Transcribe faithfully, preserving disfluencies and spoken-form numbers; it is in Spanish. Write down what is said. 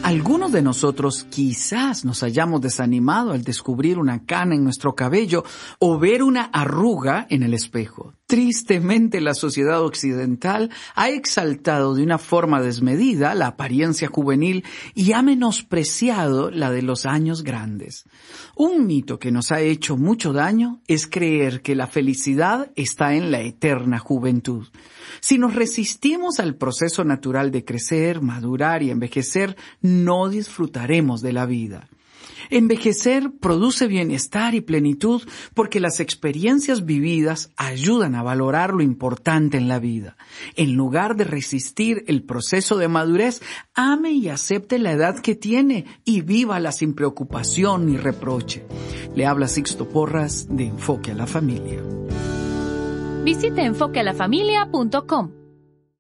Algunos de nosotros quizás nos hayamos desanimado al descubrir una cana en nuestro cabello o ver una arruga en el espejo. Tristemente, la sociedad occidental ha exaltado de una forma desmedida la apariencia juvenil y ha menospreciado la de los años grandes. Un mito que nos ha hecho mucho daño es creer que la felicidad está en la eterna juventud. Si nos resistimos al proceso natural de crecer, madurar y envejecer, no disfrutaremos de la vida. Envejecer produce bienestar y plenitud porque las experiencias vividas ayudan a valorar lo importante en la vida. En lugar de resistir el proceso de madurez, ame y acepte la edad que tiene y vívala sin preocupación ni reproche. Le habla Sixto Porras de Enfoque a la Familia. Visite enfoque a la familia punto com.